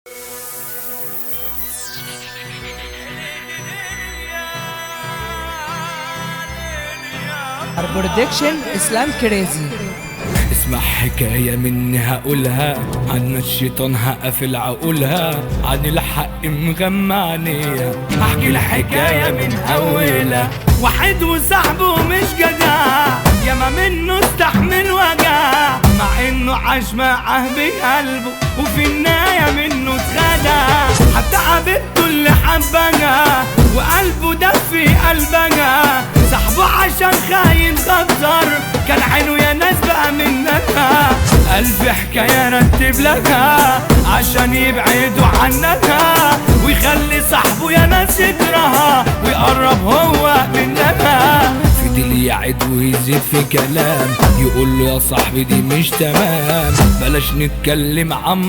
برودكشن اسلام كريزي. اسمع حكاية مني هقولها عن الشيطان هقفل عقولها، عن الحق مغمعنيها احكي الحكاية من اولها. واحد وصاحبه مش جدع، ياما منه استحمل وجع، مع انه عاش معاه بقلبه وفي النهاية منه اتخدع. حتى حبيبته اللي حبها وقلبه دف في قلبها، صاحبه عشان خاين غدر كان عينه يا ناس بقى منها. ألف حكاية رتب لها عشان يبعدوا عنها، ويخلي صاحبه يا ناس يكرهها ويقرب هو منها. فضل يعد ويزيد في كلام، يقول له يا صاحبي دي مش تمام، بلاش نتكلم عن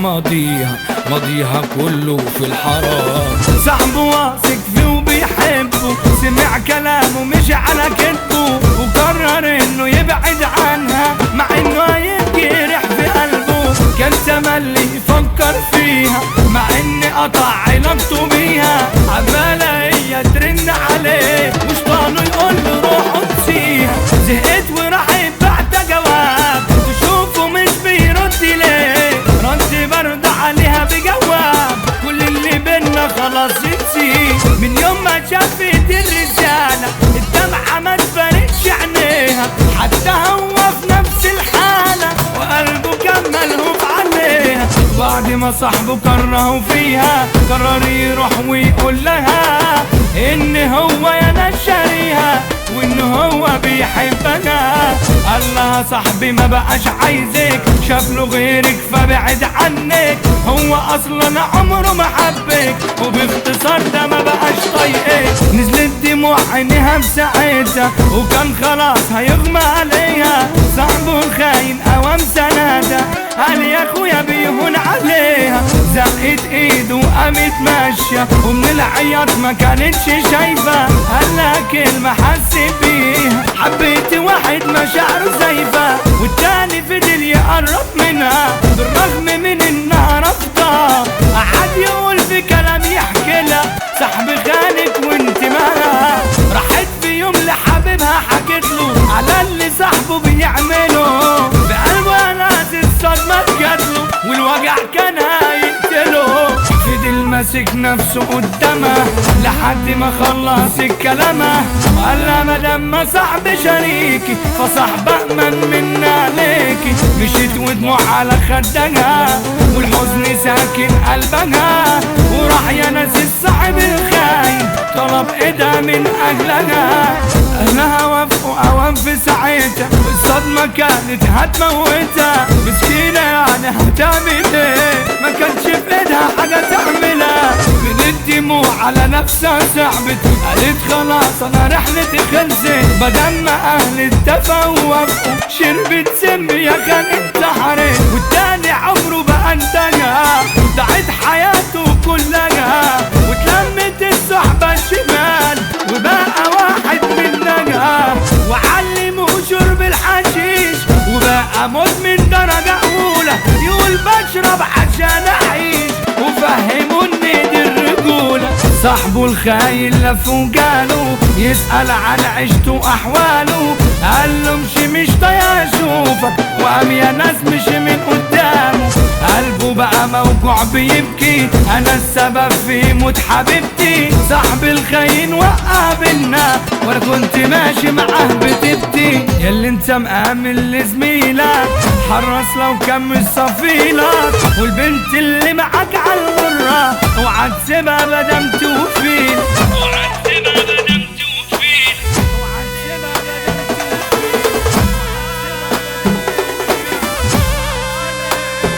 ماضيها كله في الحرام. صاحبه واثق فيه وبيحبه، سمع كلامه مش على كتبه، وقرر انه يبعد عنها مع انه هيجرح في قلبه. كان تملي يفكر فيها مع ان قطع علاقته بيها، عمالة هي ترن عليه وشطانه يقول له روح قدسيها. زهقت وراح يبعت جواب، تشوفه مش بيرد ليه، رد برد عليها بجواب كل اللي بينا خلاص نسيه. من يوم ما شافت الرسالة الدمعة ما تفارقش عينيها، حتى هو في نفس الحالة وقلبه كان ملهوف عليها. بعد ما صاحبه كرهه فيها قرر يروح ويقول لها ان هو يا ناس شاريها وان هو بيحبها. قال لها صاحبي ما بقاش عايزك، شاف له غيرك فبعد عنك، هو اصلا عمره ما حبك وباختصار ده ما بقاش طايقك. نزلت دموع عينيها بساعتها وكان خلاص هيغمى عليها. صاحبه الخاين قوام سنادة قال يا اخويا بيهون عليها، زقت ايده وقامت ماشية ومن العياط ما كانتش شايفة. قال لها كلمة حس بيها، حبيت واحد مشاعره زايفة، والتاني فضل يقرب منها بالرغم من انها رافضة. قعد يقول في كلام يحكي لها صاحبي خانك وانت مالها. راحت في يوم لحبيبها حكت له على اللي صاحبه بيعمله، بقلبه ناس الصدمة جاتله والوجع كان هيقتله. فضل ماسك نفسه قدامها لحد ما خلص الكلامة، وقال لها مادام ما صاحبي شريكي فصاحب أأمن من عليكي. مشيت ودموع على خدها والحزن ساكن قلبها، وراح يا ناس الصاحب الخاين طلب ايدها من اهلها. اهلها وافقوا اوام في ساعتها، الصدمة كانت هتموتها. مسكينة يعني هتعمل ايه، ما كانش في ايدها حاجة تعملها. من الدموع على نفسها صعبت، قالت خلاص انا رحلتي خلصت، بدل ما اهلي اتفقوا ووافقوا شربت سم يا كان انتحرت. والتاني عمره بقى انتهى، ضاعت حياته كلها، واتلمت الصحبة الشمال وبقى واحد منها. وعلموه شرب الحشيش وبقى مدمن درجة أولى، يقول بشرب عشان أعيش، وفهموا إن دي الرجولة. صاحبه الخاين لف وجاله يسأل عن عيشته وأحواله، قال له امشي مش طايق أشوفك، وقام يا ناس مشي من قدامه. قلبه بقى موجوع بيبكي، أنا السبب في موت حبيبتي. صاحب الخاين وقع بينا وأنا كنت ماشي معاه بتبتي. ياللي انت مأمن لزميلك حرص لو كان مش صفيلك، والبنت اللي معاك عالغرة اوعى تسيبها مادام توفيل.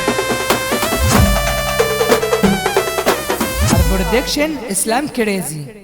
برودكشن اسلام كريزي.